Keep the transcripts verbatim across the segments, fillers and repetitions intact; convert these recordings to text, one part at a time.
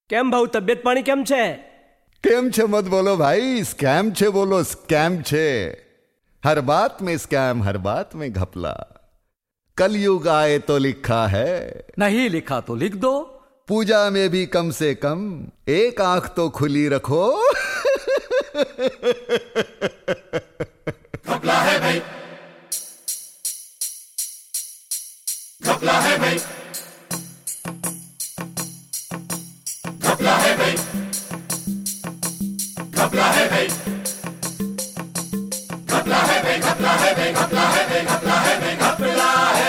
કેમ ભાઉ તબિયત પાણી કેમ છે? કેમ છે મત બોલો भाई, स्कैम छे बोलो, स्कैम छे। हर बात में स्कैम, हर बात में घपला। कलयुग आए तो लिखा है, नहीं लिखा तो लिख दो। पूजा में भी कम से कम एक आंख तो खुली रखो। घपला है भाई, घपला है भाई, घपला है भाई, घपला है भाई, घपला है भाई, घपला है भाई, घपला है भाई, घपला है भाई, घपला है।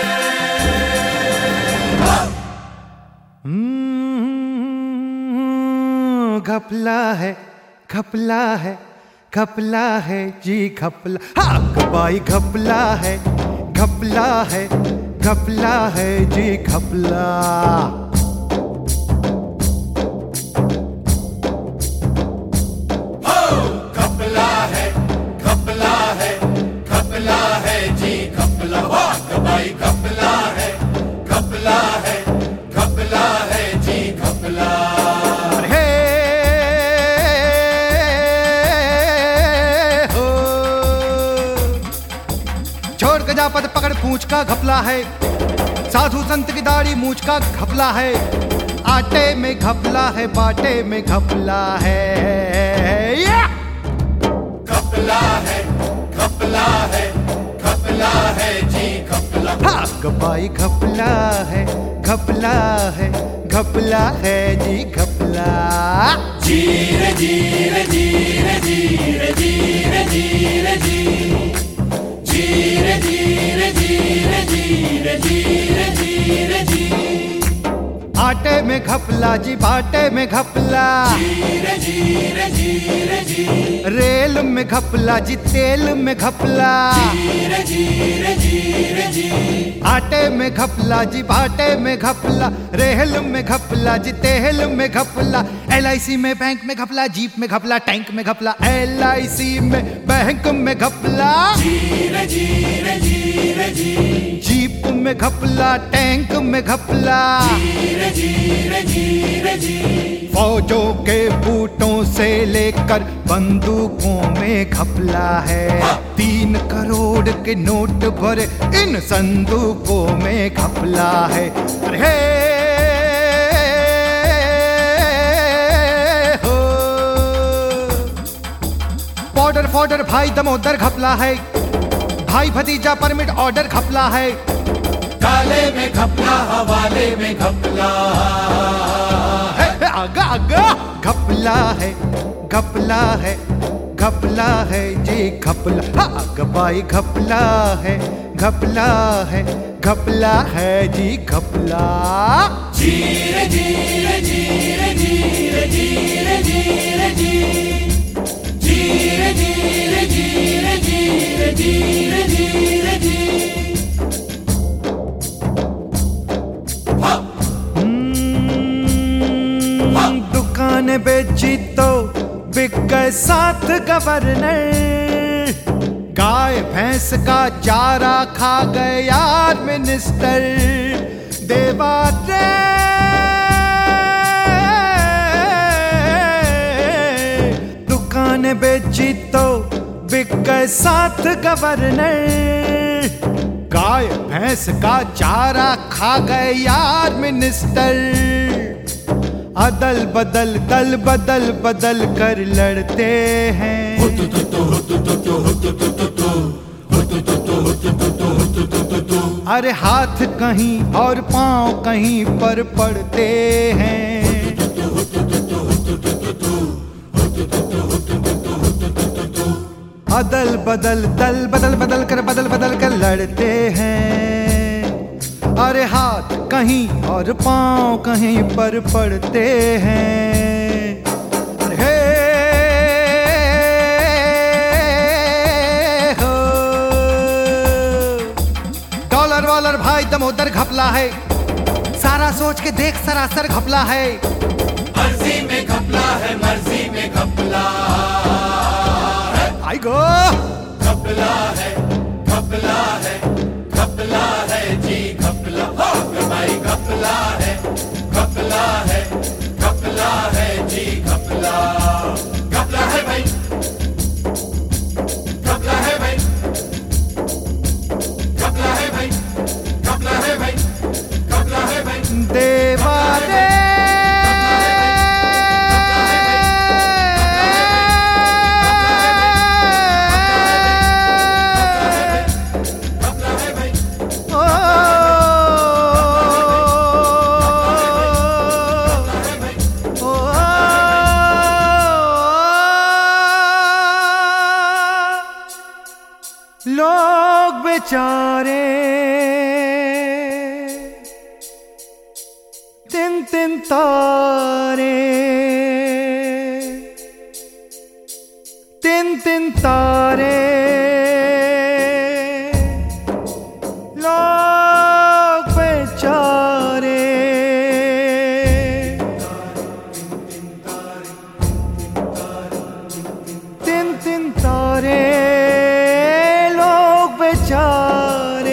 घपला है, घपला है, घपला है जी घपला। हाँ बाई घपला है, घपला है, घपला है जी घपला। घपला है, घपला है, घपला है जी घपला। भाई घपला है, घपला है, घपला है जी घपला। हे हो छोड़ के जा पद पकड़ पूंछ का घपला है। साधु संत की दाढ़ी मूंछ का घपला है। आटे में घपला है, बाटे में घपला है। घपला है, घपला है, घपला है जी घपला। हाँ गपाई घपला है, घपला है, घपला है जी घपला। जीरे जीरे जीरे जीरे जीरे जीरे जी, जीरे जीरे जीरे जीरे जीरे जीरे जी। आटे में घपला जी, बाटे में घपला। जीरे जीरे जीरे जी, रेल में घपला जी, तेल में घपला। जीरे जीरे जीरे जी। आटे में घपला जी, बाटे में घपला। रेल में घपला जी, तेल में घपला। एल आई सी में बैंक में घपला, जीप में घपला, टैंक में घपला। एल आई सी में बैंक में घपला। जीरे जीरे जीरे जी, जीप में घपला, टैंक में घपला। जीरे जीरे जीरे जी। फौजों के बूटों से लेकर बंदूकों में घपला है। तीन करोड़ के नोट भरे इन संदूकों में घपला है। अरे हो बॉर्डर फॉर्डर भाई दमोदर घपला है। भाई भतीजा परमिट ऑर्डर घपला है। काले में घपला, हवाले में घपला। आगा आगा घपला है, घपला है, घपला है जी घपला। हाँ गपाई घपला है, घपला है, घपला है जी घपला। जीरे जीरे जीरे जीरे जीरे जीरे जी, जीरे जीरे जीरे जीरे जीरे जीरे जी। दुकान बेची तो बिक गए साथ गवर्नर। गाय भैंस का चारा खा गए यार मिनिस्टर। देवा रे दुकान बेची तो बिक गए साथ गवर्नर। गाय भैंस का चारा खा गए यार मिनिस्टर। अदल बदल दल बदल बदल कर लड़ते हैं। अरे हाथ कहीं और पांव कहीं पर पड़ते हैं। अदल बदल दल बदल बदल कर बदल बदल कर लड़ते हैं। अरे हाथ कहीं और पांव कहीं पर पड़ते हैं। हे हो डॉलर वॉलर भाई दमोदर घपला है। सारा सोच के देख सरासर घपला है। मर्जी में घपला है, मर्जी में घपला है। आई गो घपला है, घपला है, घपला है जी घपला। भाई घपला है, घपला है, घपला है। बेचारे, तिन तिन तारे, तिन तिन तारे, लोग बेचारे, तिन तिन तारे, लोग बेचारे,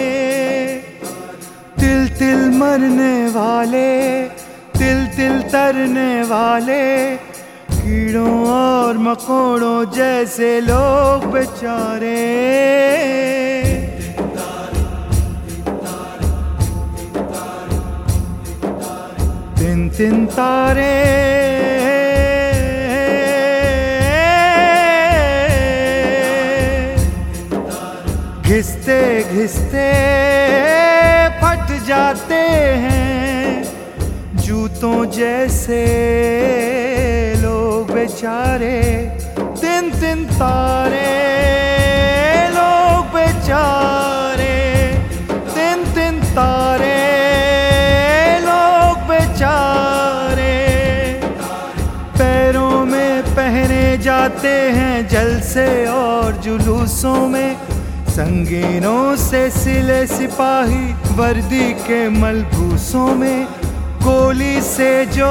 तिल तिल मरने वाले, तिल तिल तरने वाले, कीड़ों और मकोड़ों जैसे लोग बेचारे। तिन तिन तारे, घिसते घिसते फट जाते हैं, जूतों जैसे लोग बेचारे। तिन तिन तारे, लोग बेचारे, तिन तिन तारे, लोग बेचारे, पैरों में पहने जाते हैं जलसे और जुलूसों में, संगीनों से सिले सिपाही वर्दी के मलबूसों में, गोली से जो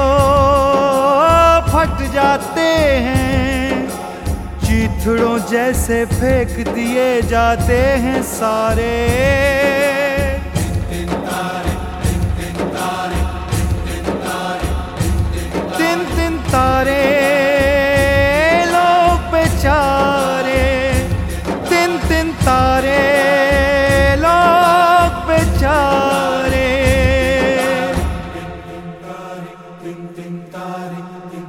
फट जाते हैं, चीथड़ों जैसे फेंक दिए जाते हैं सारे। तिन तिन तारे, लोग बेचारे, तिन तिन तारे, लोग बेचारे। Ding ding ding